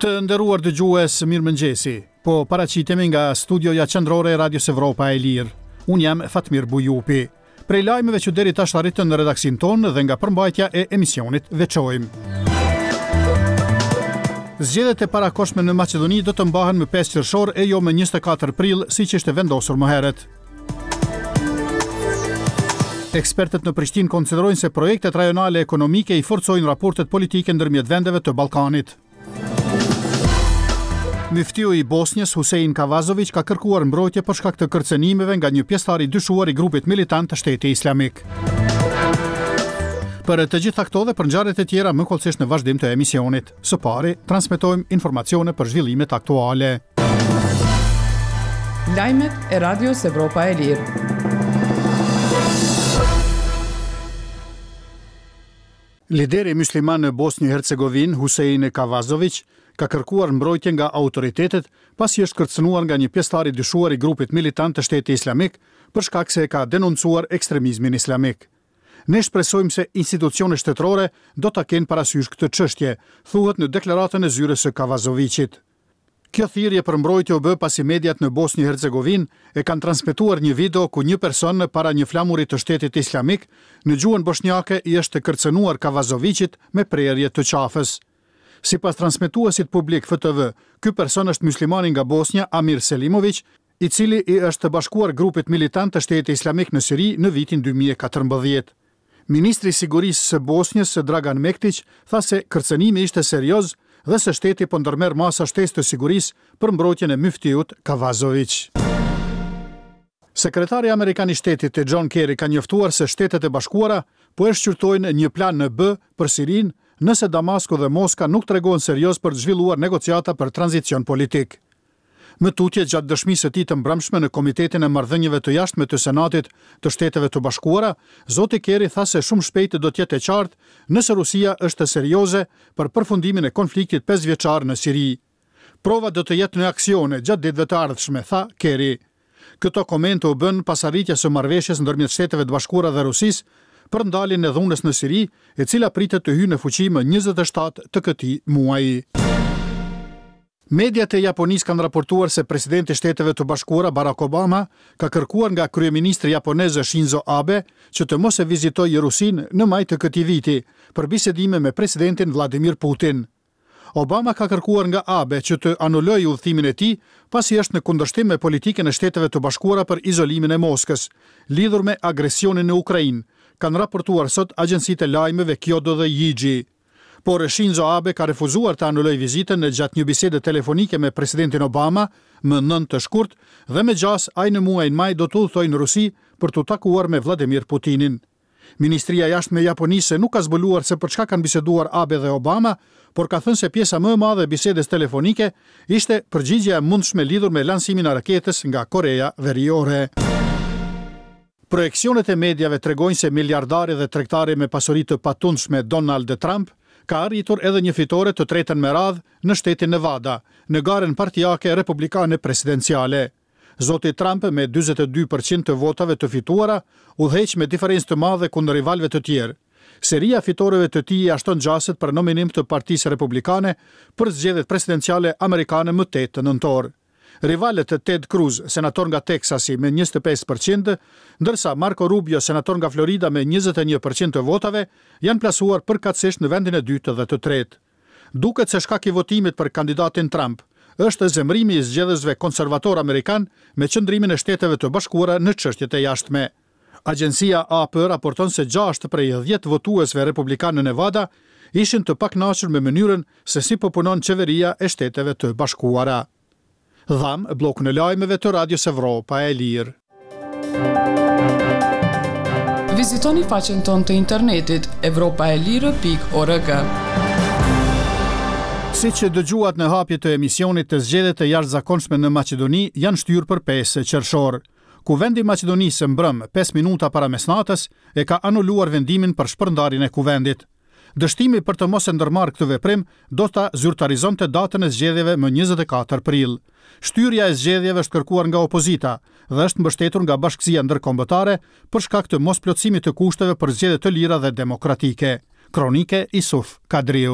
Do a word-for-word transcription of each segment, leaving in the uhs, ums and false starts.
Të nderuar dëgjues, mirëmëngjesi. Po paraqitemi nga studioja qendrore e Radios Evropa e Lirë. Unë jam Fatmir Bujupi. Prej lajmeve që deri tash arritën në redaksin tonë dhe nga përmbajtja e emisionit veçojmë. Zgjedhjet e parakohshme në Maqedoni do të mbahen më pesë qershor e jo më njëzet e katër prill, siç ishte vendosur më herët. Ekspertët në Prishtinë konsiderojnë se projektet rajonale ekonomike i forcojnë raportet politike ndërmjet vendeve të Ballkanit. Myftiu i Bosnjës Husein Kavazović ka kërkuar mbrojtje për shkak të kërcënimeve nga një pjesëtar i dyshuar i grupit militant të Shteti Islamik. Për të gjitha këto dhe për ngjarjet e tjera më kollësisht në vazhdim të emisionit. Së pari, transmetojmë informacione për zhvillimet aktuale. Lajmet e Radios Evropa e Lirë. Lideri musliman në Bosnjë Hercegovinë, Husein Kavazović, ka kërkuar mbrojtje nga autoritetet pasi është kërcënuar nga një pjesëtar i dyshuar i grupit militant të Shtetit Islamik për shkak se ka denoncuar ekstremizmin islamik. Ne shpresojmë se institucionet shtetërore do ta kenë parasysh këtë çështje, thuhet në deklaratën e zyrës së Kavazovićit. Kjo thirrje për mbrojtje u bë pasi mediat në Bosnjë Hercegovinë e kanë transmetuar një video ku një person para një flamuri të Shtetit Islamik në gjuhën bosnjake i është kërcënuar Kavazovićit me prerje të qafës. Sipas transmetuesit publik F T V, ky person është muslimani nga Bosnja Amir Selimović, i cili i është bashkuar grupit militant të Shtetit Islamik në Siri në vitin dy mijë e katërmbëdhjetë. Ministri i Sigurisë së Bosnjës Dragan Mektić tha se kërcënimi ishte serioz dhe se shteti po ndërmerr masa shtesë të sigurisë për mbrojtjen e myftiut Kavazović. Sekretari amerikan i shtetit John Kerry ka njoftuar se Shtetet e Bashkuara po e shqyrtojnë një plan në B për Sirinë nëse Damasku dhe Moska nuk tregojnë serioz për të zhvilluar negociata për tranzicion politik. Më tutje gjatë dëshmisë së tij të mbrëmshme në Komitetin e Marrëdhënieve të Jashtme të Senatit të Shteteve të Bashkuara, zoti Kerry tha se shumë shpejt do të jetë e qartë nëse Rusia është serioze për përfundimin e konfliktit pesëvjeçar në Siri. Prova do të jetë në aksione gjatë ditëve të ardhshme, tha Kerry. Këto komente u bën pas arritjes së marrëveshjes ndërmjet Shteteve të Bashkuara dhe Rusisë për ndaljen e dhunës në Siri, e cila pritet të hyjë në fuqi më njëzet e shtatë të këtij muaji. Mediat e Japonisë kanë raportuar se presidenti i Shteteve të Bashkuara Barack Obama ka kërkuar nga kryeministri japonez Shinzo Abe që të mos e vizitojë Rusinë në maj të këtij viti për bisedime me presidentin Vladimir Putin. Obama ka kërkuar nga Abe që të anullojë udhëtimin e tij pasi është në kundërshtim me politikën e Shteteve të Bashkuara për izolimin e Moskës, lidhur me agresionin në Ukrainë, kanë raportuar sot agjencitë e lajmeve Kyodo dhe Yiji. Por Shinzo Abe ka refuzuar të anullojë vizitën në gjatë një bisede telefonike me presidentin Obama më nëntë të shkurt dhe me gjas ai në muajin maj do të udhtojë në Rusi për të takuar me Vladimir Putinin. Ministria e Jashtme e Japonisë nuk ka zbuluar se për çka kanë biseduar Abe dhe Obama, por ka thënë se pjesa më e madhe e bisedës telefonike ishte përgjigjja e mundshme lidhur me lansimin e raketës nga Korea Veriore. Projekcionet e mediave tregojnë se miliardari dhe tregtari me pasuri të patundshme Donald Trump ka arritur edhe një fitore të tretën me radhë në shtetin Nevada, në garën partijake republikane presidenciale. Zoti Trump me dyzet e dy përqind të votave të fituara udhëheq me diferencë të madhe kundër rivalëve të tjerë. Seria fitoreve të tij ashton gjaset për nominim të Partisë Republikane për zgjedhjet presidenciale amerikane më tetë të nëntor. Rivalet e Ted Cruz, senator nga Teksasi me njëzet e pesë përqind, ndërsa Marco Rubio, senator nga Florida me njëzet e një përqind të votave, janë plasuar përkatësisht në vendin e dytë dhe të tretë. Duket se shkak i votimit për kandidatin Trump është zemrimi i zgjedhësve konservator amerikan me qëndrimin e Shteteve të Bashkuara në çështjet e jashtme. Agjencia A P raporton se gjashtë prej dhjetë votuesve republikan në Nevada ishin të pakënaqur me mënyrën se si po punon qeveria e Shteteve të Bashkuara. Dham blokun e lajmeve të Radios Evropa e Lirë. Vizitoni faqen tonë të internetit evropa e lirë pikë org. Siç e dëgjuat në hapje të emisionit, të zgjedhjet e jashtëzakonshme në Maqedoni janë shtyrë për pesë qershor. Kuvendi i Maqedonisë mbrëm pesë minuta para mesnatës e ka anuluar vendimin për shpërndarjen e kuvendit. Dështimi për të mos e ndërmarrë këtë veprim do ta zyrtarizonte datën e zgjedhjeve më njëzet e katër prill. Shtyrja e zgjedhjeve është kërkuar nga opozita dhe është mbështetur nga Bashkësia Ndërkombëtare për shkak të mosplotësimit të kushteve për zgjedhje të lira dhe demokratike. Kronike Isuf Kadriut.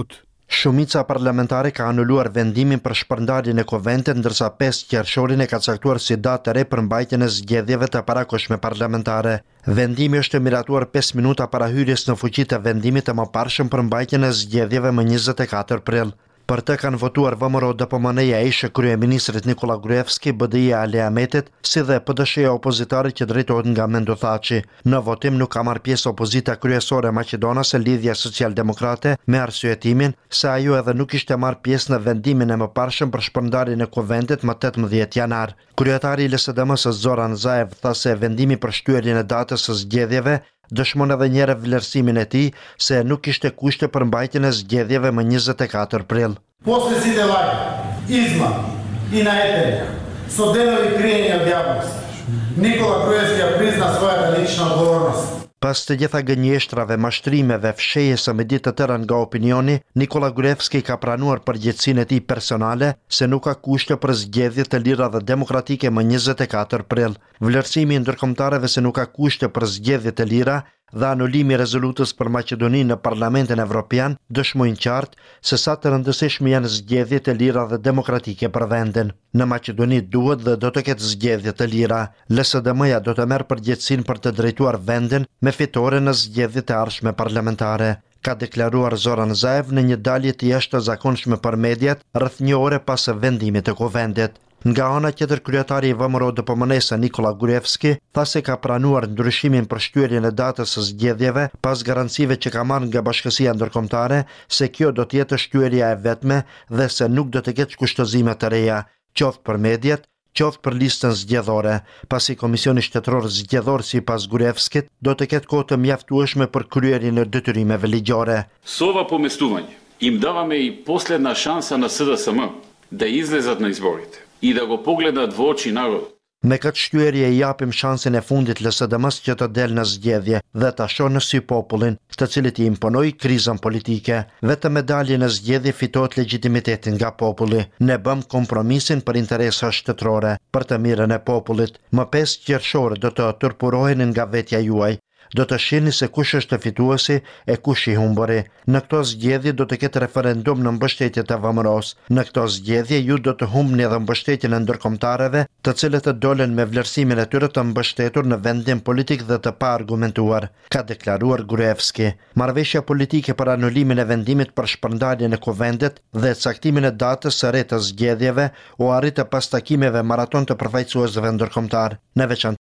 Shumica parlamentare ka anuluar vendimin për shpërndarjen e Koventit, ndërsa pesë qershorin e ka caktuar si datë të re për mbajtjen e zgjedhjeve të parakohshme parlamentare. Vendimi është miratuar pesë minuta para hyrjes në fuqi të vendimit të mëparshëm për mbajtjen e zgjedhjeve më njëzet e katër prill. Për të kanë votuar V M R O D P M N-ja ishte kryeministrit Nikola Gruevski, B D I-ja Ali Ahmetit, si dhe P D S-ja opozitare që drejtohet nga Mendo Thaçi. Në votim nuk ka marrë pjesë opozita kryesore maqedonase Lidhja Social-Demokrate me arsyetimin se ajo edhe nuk ishte marrë pjesë në vendimin e mëparshëm për shpërndarjen e Koventit më tetëmbëdhjetë janar. Kryetari i L S D M-s Zoran Zaev tha se vendimi për shtyerjen e datës së zgjedhjeve dëshmon edhe një herë vlerësimin e tij se nuk ishte kushte për mbajtjen e zgjedhjeve më njëzet e katër prill. После сидевanja, izma i najetenja, so delovi krijenja djavnosti. Nikola Gruevski prizna svoja lična odgovornost. Pas të gjitha gënjeshtrave, mashtrimeve, fshehjes së midis të tëra nga opinioni, Nikola Gruevski ka pranuar përgjegjësinë e tij personale se nuk ka kushte për zgjedhje të lira dhe demokratike më njëzet e katër prill. Vlerësimi i ndërkombëtarëve se nuk ka kushte për zgjedhje të lira dhe anulimi i rezolutës për Maqedoninë në Parlamentin Evropian dëshmojnë qartë se sa të rëndësishme janë zgjedhjet e lira dhe demokratike për vendin. Në Maqedoni duhet dhe do të ketë zgjedhje të lira. L S D M-ja do të merr përgjegjësinë për të drejtuar vendin me fitore në zgjedhjet e ardhshme parlamentare, ka deklaruar Zoran Zaev në një dalje të jashtëzakonshme për mediat rreth një ore pas vendimit të Koventit. Nga ana tjetër, kryetari i V M R O D P M N-s Nikola Gruevski tha se ka pranuar ndryshimin për shtyerjen e datës së zgjedhjeve pas garancive që ka marrë nga Bashkësia Ndërkombëtare se kjo do të jetë shtyerja e vetme dhe se nuk do të ketë kushtozime të reja, qoftë për mediat, qoftë për listën zgjedhore, pasi Komisioni Shtetëror Zgjedhor sipas Gruevskit do të ketë kohë të mjaftueshme për kryerjen e detyrimeve ligjore. С ова поместување им даваме и последна шанса на С D S M да излезат на изборите и да го погледнат во очи народот. Me këtë shtyerje i japim shansin e fundit L S D M-s që të del në zgjedhje dhe ta shohë në sy popullin, të cilit i imponoi krizën politike. Vetëm me daljen në zgjedhje fitohet legjitimitetin nga populli. Ne bëm kompromisin për interesa shtetërore, për të mirën e popullit. Më pesë qershor do të turpurohen nga vetja juaj. Do të shihni se kush është fituesi e kush i humburi. Në këto zgjedhje do të ketë referendum në mbështetje të V M R O-s. Në këto zgjedhje ju do të humbni edhe mbështetjen e ndërkombëtarëve, të cilët të dolen me vlerësimin e tyre të mbështetur në vendim politik dhe të pa argumentuar, ka deklaruar Gruevski. Marrëveshja politike për anulimin e vendimit për shpërndarjen e Koventit dhe caktimin e datës së re të zgjedhjeve u arrit pas takimeve maraton të përfaqësuesve ndërkombëtar. Në veçantë